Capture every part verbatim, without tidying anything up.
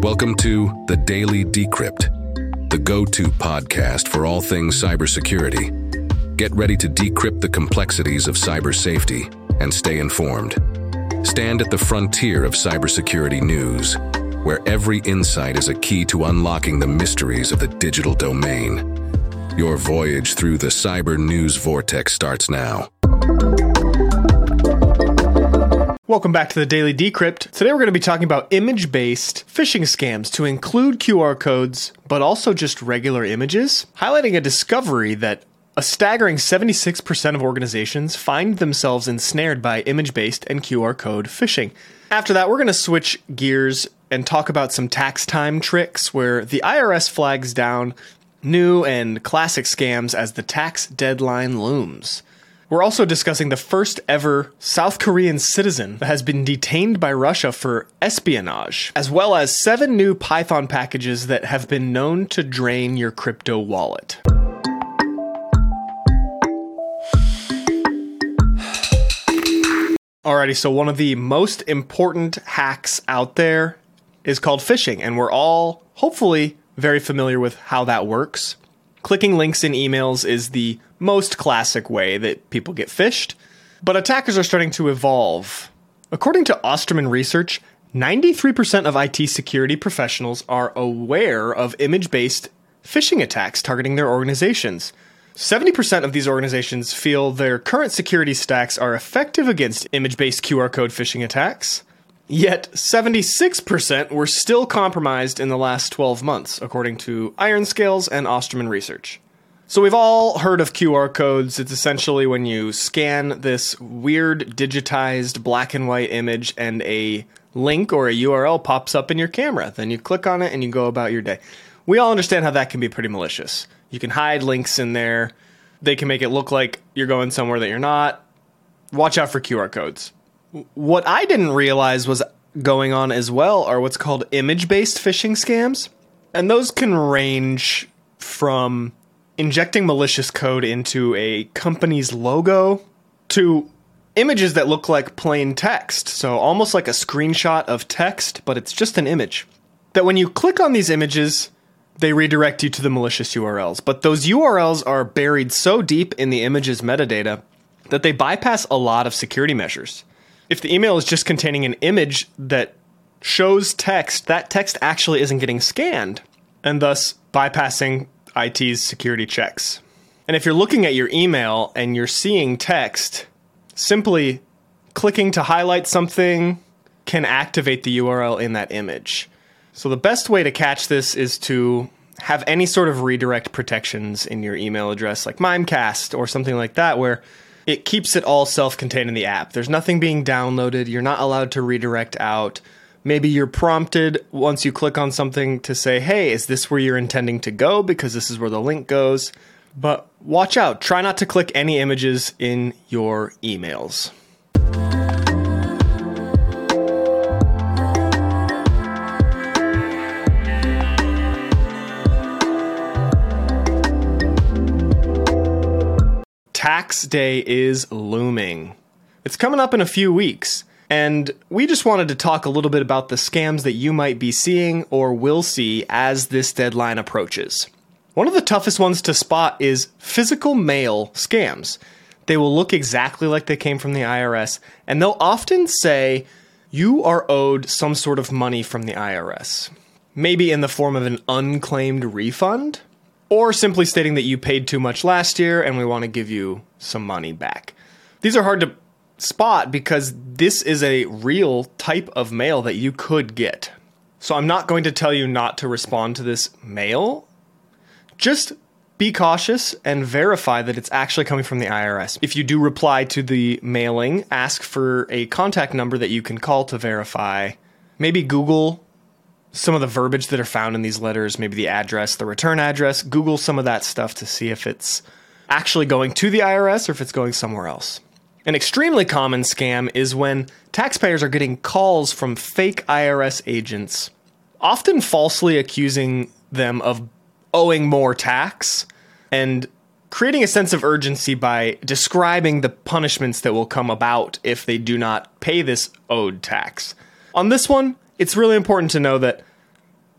Welcome to The Daily Decrypt, the go-to podcast for all things cybersecurity. Get ready to decrypt the complexities of cyber safety and stay informed. Stand at the frontier of cybersecurity news, where every insight is a key to unlocking the mysteries of the digital domain. Your voyage through the cyber news vortex starts now. Welcome back to the Daily Decrypt. Today we're going to be talking about image-based phishing scams to include Q R codes, but also just regular images, highlighting a discovery that a staggering seventy-six percent of organizations find themselves ensnared by image-based and Q R code phishing. After that, we're going to switch gears and talk about some tax time tricks where the I R S flags down new and classic scams as the tax deadline looms. We're also discussing the first ever South Korean citizen that has been detained by Russia for espionage, as well as seven new Python packages that have been known to drain your crypto wallet. Alrighty, so one of the most important hacks out there is called phishing, and we're all hopefully very familiar with how that works. Clicking links in emails is the most classic way that people get phished, but attackers are starting to evolve. According to Osterman Research, ninety-three percent of I T security professionals are aware of image-based phishing attacks targeting their organizations. seventy percent of these organizations feel their current security stacks are effective against image-based Q R code phishing attacks, yet seventy-six percent were still compromised in the last twelve months, according to IronScales and Osterman Research. So we've all heard of Q R codes. It's essentially when you scan this weird digitized black and white image and a link or a U R L pops up in your camera. Then you click on it and you go about your day. We all understand how that can be pretty malicious. You can hide links in there. They can make it look like you're going somewhere that you're not. Watch out for Q R codes. What I didn't realize was going on as well are what's called image-based phishing scams. And those can range from injecting malicious code into a company's logo to images that look like plain text. So almost like a screenshot of text, but it's just an image. That when you click on these images, they redirect you to the malicious U R Ls. But those U R Ls are buried so deep in the image's metadata that they bypass a lot of security measures. If the email is just containing an image that shows text, that text actually isn't getting scanned, and thus bypassing I T's security checks. And if you're looking at your email and you're seeing text, simply clicking to highlight something can activate the U R L in that image. So the best way to catch this is to have any sort of redirect protections in your email address, like Mimecast or something like that, where it keeps it all self-contained in the app. There's nothing being downloaded. You're not allowed to redirect out. Maybe you're prompted once you click on something to say, hey, is this where you're intending to go? Because this is where the link goes. But watch out. Try not to click any images in your emails. Tax day is looming. It's coming up in a few weeks. And we just wanted to talk a little bit about the scams that you might be seeing or will see as this deadline approaches. One of the toughest ones to spot is physical mail scams. They will look exactly like they came from the I R S, and they'll often say you are owed some sort of money from the I R S. Maybe in the form of an unclaimed refund, or simply stating that you paid too much last year and we want to give you some money back. These are hard to spot because this is a real type of mail that you could get. So I'm not going to tell you not to respond to this mail. Just be cautious and verify that it's actually coming from the I R S. If you do reply to the mailing, ask for a contact number that you can call to verify. Maybe Google some of the verbiage that are found in these letters, maybe the address, the return address. Google some of that stuff to see if it's actually going to the I R S or if it's going somewhere else. An extremely common scam is when taxpayers are getting calls from fake I R S agents, often falsely accusing them of owing more tax and creating a sense of urgency by describing the punishments that will come about if they do not pay this owed tax. On this one, it's really important to know that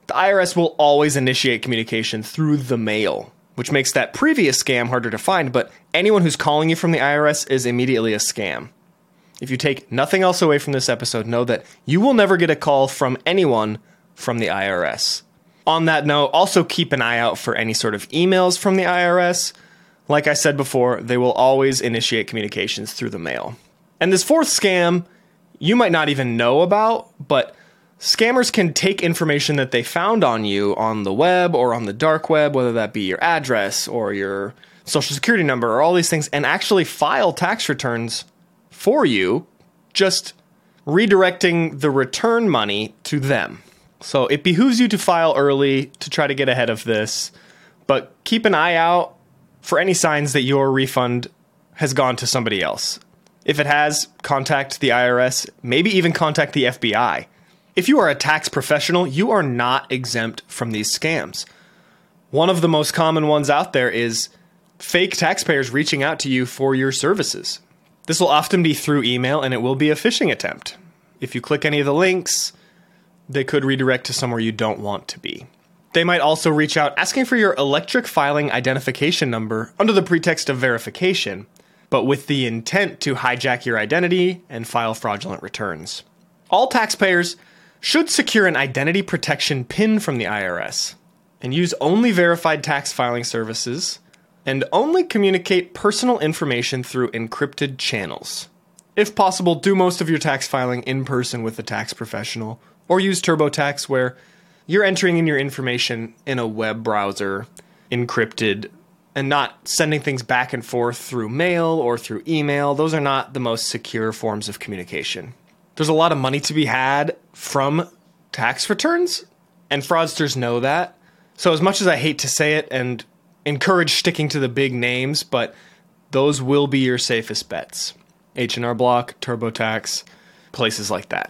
The I R S will always initiate communication through the mail, which makes that previous scam harder to find, but anyone who's calling you from the I R S is immediately a scam. If you take nothing else away from this episode, know that you will never get a call from anyone from the I R S. On that note, also keep an eye out for any sort of emails from the I R S. Like I said before, they will always initiate communications through the mail. And this fourth scam, you might not even know about, but scammers can take information that they found on you on the web or on the dark web, whether that be your address or your social security number or all these things, and actually file tax returns for you, just redirecting the return money to them. So it behooves you to file early to try to get ahead of this, but keep an eye out for any signs that your refund has gone to somebody else. If it has, contact the I R S, maybe even contact the F B I. If you are a tax professional, you are not exempt from these scams. One of the most common ones out there is fake taxpayers reaching out to you for your services. This will often be through email, and it will be a phishing attempt. If you click any of the links, they could redirect to somewhere you don't want to be. They might also reach out asking for your electric filing identification number under the pretext of verification, but with the intent to hijack your identity and file fraudulent returns. All taxpayers should secure an identity protection PIN from the I R S and use only verified tax filing services and only communicate personal information through encrypted channels. If possible, do most of your tax filing in person with a tax professional, or use TurboTax where you're entering in your information in a web browser, encrypted, and not sending things back and forth through mail or through email. Those are not the most secure forms of communication. There's a lot of money to be had from tax returns, and fraudsters know that. So as much as I hate to say it and encourage sticking to the big names, but those will be your safest bets. H and R Block, TurboTax, places like that.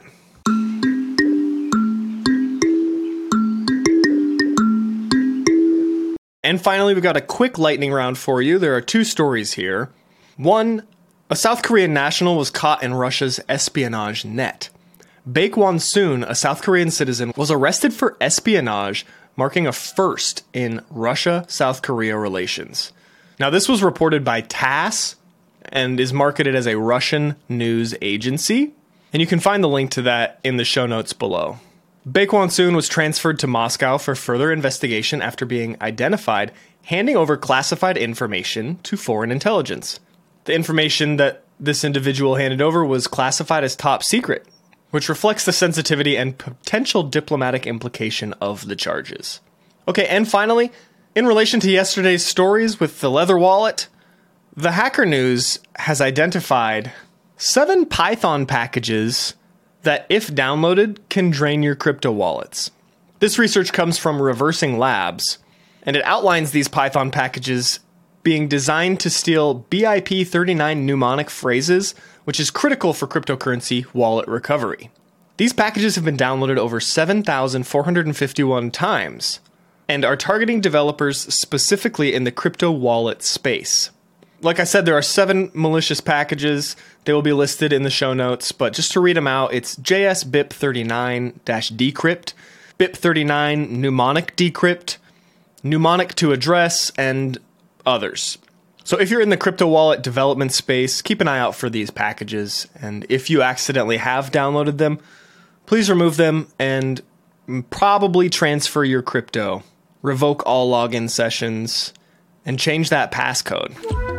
And finally, we've got a quick lightning round for you. There are two stories here. One, a South Korean national was caught in Russia's espionage net. Baekwon Soon, a South Korean citizen, was arrested for espionage, marking a first in Russia-South Korea relations. Now, this was reported by TASS and is marketed as a Russian news agency, and you can find the link to that in the show notes below. Baekwon Soon was transferred to Moscow for further investigation after being identified handing over classified information to foreign intelligence. The information that this individual handed over was classified as top secret, which reflects the sensitivity and potential diplomatic implication of the charges. Okay, and finally, in relation to yesterday's stories with the leather wallet, the Hacker News has identified seven Python packages that, if downloaded, can drain your crypto wallets. This research comes from Reversing Labs, and it outlines these Python packages being designed to steal B I P thirty-nine mnemonic phrases, which is critical for cryptocurrency wallet recovery. These packages have been downloaded over seven thousand four hundred fifty-one times, and are targeting developers specifically in the crypto wallet space. Like I said, there are seven malicious packages. They will be listed in the show notes, but just to read them out, it's J S B I P thirty-nine decrypt, B I P thirty-nine mnemonic decrypt, mnemonic to address, and others. So if you're in the crypto wallet development space, keep an eye out for these packages, and if you accidentally have downloaded them, please remove them and probably transfer your crypto, revoke all login sessions, and change that passcode.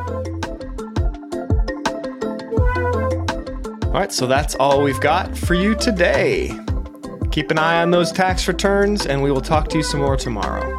All right, so that's all we've got for you today. Keep an eye on those tax returns, and we will talk to you some more tomorrow.